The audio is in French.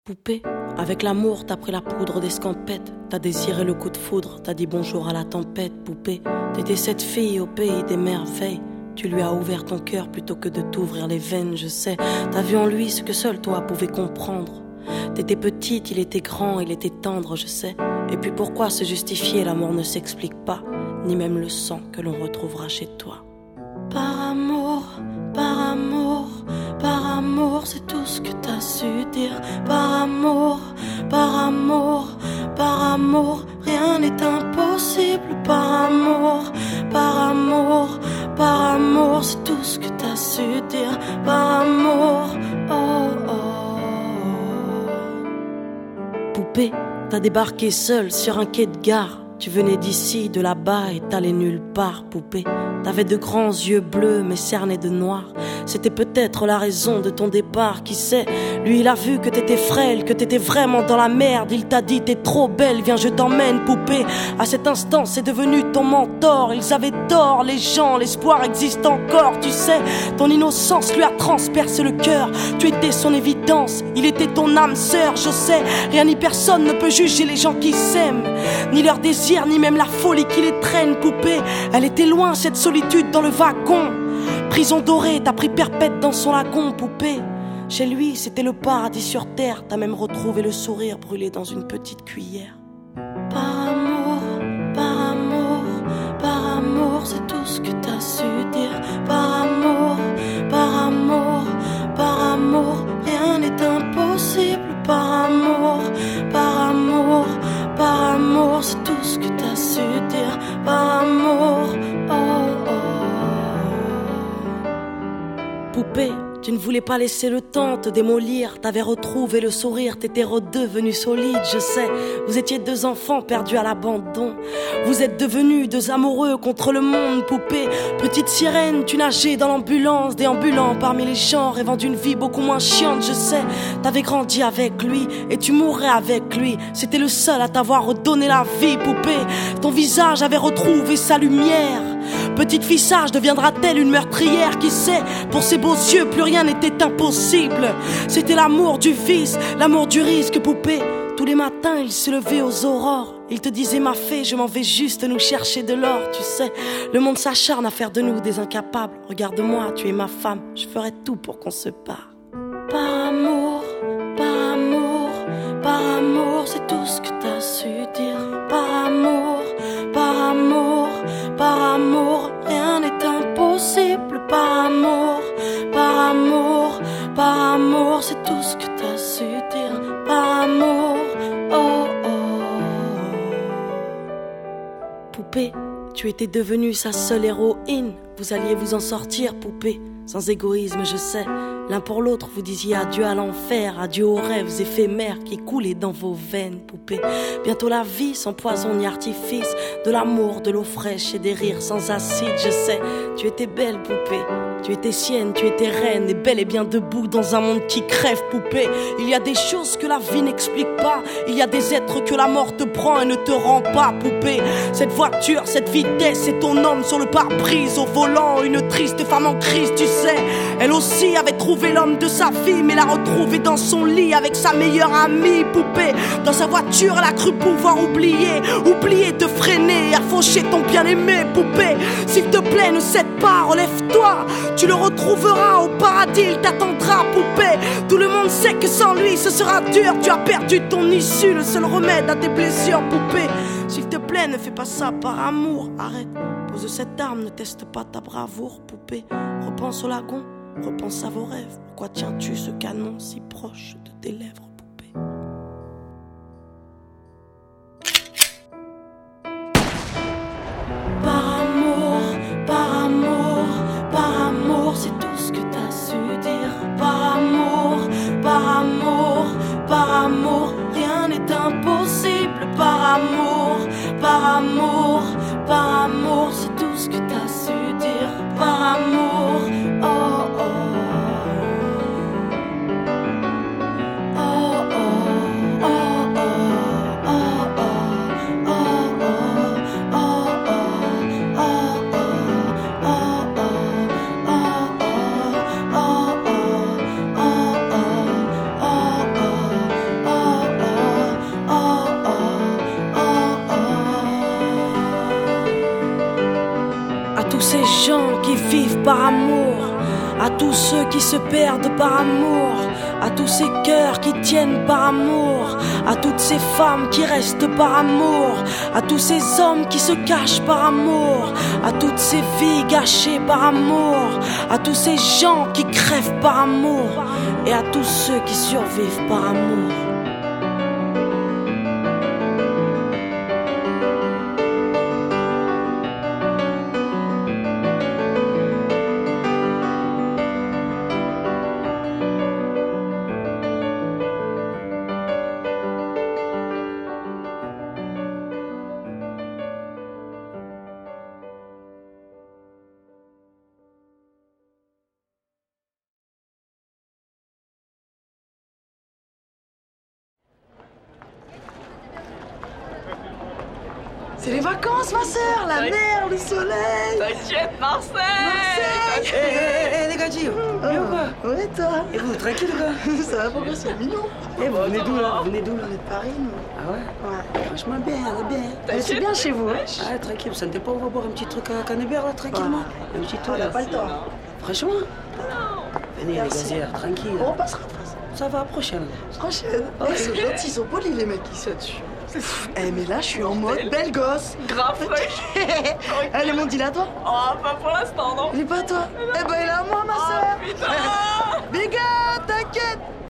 Poupée, avec l'amour t'as pris la poudre d'escampette. T'as désiré le coup de foudre, t'as dit bonjour à la tempête. Poupée, t'étais cette fille au pays des merveilles. Tu lui as ouvert ton cœur plutôt que de t'ouvrir les veines, je sais. T'as vu en lui ce que seul toi pouvais comprendre. T'étais petite, il était grand, il était tendre, je sais. Et puis pourquoi se justifier, l'amour ne s'explique pas, ni même le sang que l'on retrouvera chez toi. Par amour, c'est tout ce que t'as su dire. Par amour, rien n'est impossible. Par amour, c'est tout ce que t'as su dire. Par amour, oh oh. Poupée, t'as débarqué seule sur un quai de gare. Tu venais d'ici, de là-bas et t'allais nulle part, poupée. T'avais de grands yeux bleus mais cernés de noir. C'était peut-être la raison de ton départ, qui sait. Lui il a vu que t'étais frêle, que t'étais vraiment dans la merde. Il t'a dit t'es trop belle, viens je t'emmène, poupée. À cet instant c'est devenu ton mentor. Ils avaient tort les gens, l'espoir existe encore, tu sais. Ton innocence lui a transpercé le cœur. Tu étais son évidence, il était ton âme sœur, je sais. Rien ni personne ne peut juger les gens qui s'aiment, ni leur désir, ni même la folie qui les traîne, poupée. Elle était loin cette solitude dans le wagon. Prison dorée, t'as pris perpète dans son lagon, poupée. Chez lui, c'était le paradis sur terre. T'as même retrouvé le sourire brûlé dans une petite cuillère. Par amour, c'est tout ce que t'as su dire. Par amour, rien n'est impossible. Par amour, c'est tout ce que t'as su dire. Par amour, oh oh. Poupée, tu ne voulais pas laisser le temps te démolir. T'avais retrouvé le sourire, t'étais redevenu solide, je sais. Vous étiez deux enfants perdus à l'abandon. Vous êtes devenus deux amoureux contre le monde, poupée. Petite sirène, tu nageais dans l'ambulance, déambulant parmi les gens, rêvant d'une vie beaucoup moins chiante, je sais. T'avais grandi avec lui et tu mourrais avec lui. C'était le seul à t'avoir redonné la vie, poupée. Ton visage avait retrouvé sa lumière. Petite fille sage deviendra-t-elle une meurtrière? Qui sait, pour ses beaux yeux plus rien n'était impossible. C'était l'amour du vice, l'amour du risque, poupée. Tous les matins il se levait aux aurores. Il te disait ma fée, je m'en vais juste nous chercher de l'or. Tu sais, le monde s'acharne à faire de nous des incapables. Regarde-moi, tu es ma femme, je ferai tout pour qu'on se parle. Par amour, c'est tout ce que t'as su dire. Par amour, rien n'est impossible. Par amour, c'est tout ce que t'as su dire. Par amour, oh oh. Poupée, tu étais devenue sa seule héroïne. Vous alliez vous en sortir, poupée, sans égoïsme, je sais. L'un pour l'autre, vous disiez adieu à l'enfer, adieu aux rêves éphémères qui coulaient dans vos veines, poupée. Bientôt la vie sans poison ni artifice, de l'amour, de l'eau fraîche et des rires sans acide, je sais. Tu étais belle, poupée. Tu étais sienne, tu étais reine, et belle et bien debout dans un monde qui crève, poupée. Il y a des choses que la vie n'explique pas. Il y a des êtres que la mort te prend et ne te rend pas, poupée. Cette voiture, cette vitesse, c'est ton homme sur le pare-brise au volant. Une triste femme en crise, tu sais. Elle aussi avait trouvé l'homme de sa vie, mais l'a retrouvé dans son lit avec sa meilleure amie, poupée. Dans sa voiture, elle a cru pouvoir oublier de freiner, à faucher ton bien-aimé, poupée. S'il te plaît, ne cède pas, relève-toi. Tu le retrouveras au paradis, il t'attendra, poupée. Tout le monde sait que sans lui ce sera dur. Tu as perdu ton issue, le seul remède à tes blessures, poupée. S'il te plaît, ne fais pas ça par amour, arrête. Pose cette arme, ne teste pas ta bravoure, poupée. Repense au lagon, repense à vos rêves. Pourquoi tiens-tu ce canon si proche de tes lèvres, poupée? C'est tout ce que t'as su dire. Par amour, rien n'est impossible. Par amour, c'est tout ce que t'as su dire. Par amour, oh oh. par amour, à tous ceux qui se perdent par amour, à tous ces cœurs qui tiennent par amour, à toutes ces femmes qui restent par amour, à tous ces hommes qui se cachent par amour, à toutes ces vies gâchées par amour, à tous ces gens qui crèvent par amour, et à tous ceux qui survivent par amour. C'est les vacances, ma sœur, la mer, le soleil. T'inquiète, Marseille. Marseille. Les gars, Gio, bien ou quoi? Ouais, toi. Et vous, tranquille ou quoi? Ça va, pourquoi c'est mignon? Eh, vous venez d'où là? Vous venez d'où On là? est de Paris, nous. Ah ouais? Ouais. Franchement, bien, bien. Mais c'est bien chez vous, hein? Ah, tranquille, vous sentez pas, on va boire un petit truc à Canebert là, tranquillement? Un petit tour On n'a là. pas le temps. Franchement? Venez, les Merci. gazières, tranquille. On passera de toute façon. Ça va, prochaine. Prochaine. Oh, ils sont gentils, ils sont polis, les mecs qui sont dessus. Eh, mais là, je suis en mode belle gosse. Grave fraîche. Eh, le monde, il est à toi? Oh, pas pour l'instant, non. Il est pas à toi? Eh ben, il est à moi, ma sœur. Putain. Big up, t'inquiète.